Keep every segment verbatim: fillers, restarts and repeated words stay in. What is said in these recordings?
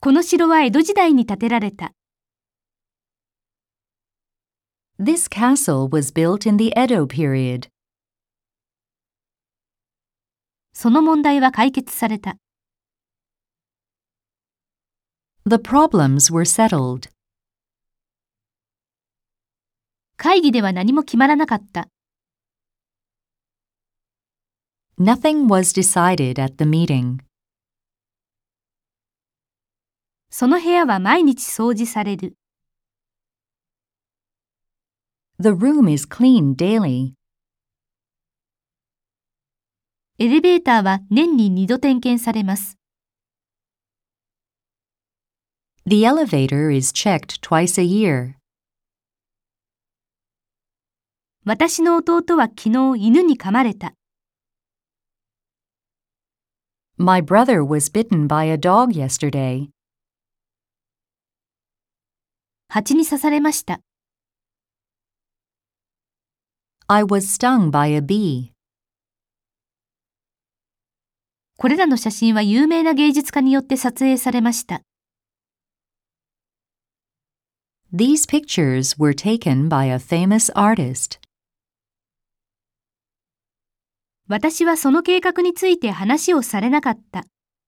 この城は江戸時代に建てられた。 This castle was built in the Edo period. その問題は解決された。 The problems were settled. 会議では何も決まらなかった。 Nothing was decided at the meeting. その部屋は毎日掃除される。 The room is cleaned daily. エレベーターは年ににど点検されます。 The elevator is checked twice a year. 私の弟は昨日犬に噛まれた。 My brother was bitten by a dog yesterday. 蜂に刺されました。 I was stung by a bee. これらの写真は有名な芸術家によって撮影されました。 These pictures were taken by a famous artist. 私はその計画について話をされなかった。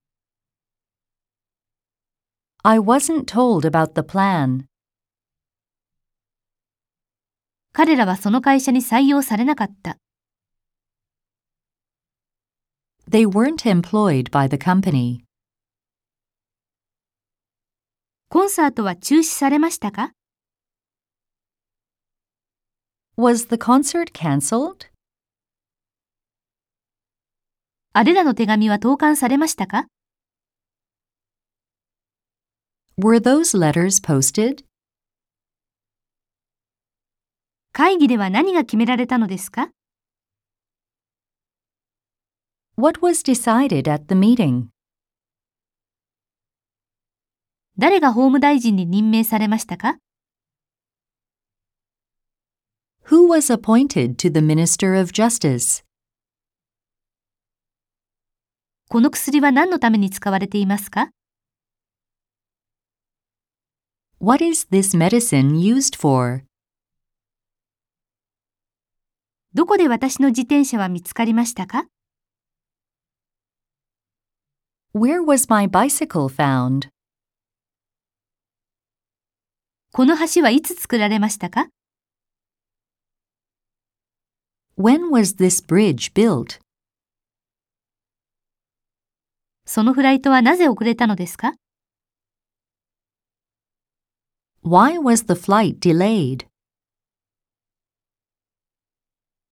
I wasn't told about the plan. 彼らはその会社に採用されなかった。 They weren't employed by the company. コンサートは中止されましたか？ Was the concert cancelled? あれらの手紙は投函されましたか？ Were those letters posted? 会議では何が決められたのですか？ What was decided at the meeting? 誰が法務大臣に任命されましたか？ Who was appointed to the Minister of Justice? この薬は何のために使われていますか？ What is this medicine used for? どこで私の自転車は見つかりましたか？ Where was my bicycle found? この橋はいつ作られましたか？ When was this bridge built? そのフライトはなぜ遅れたのですか？ Why was the flight delayed?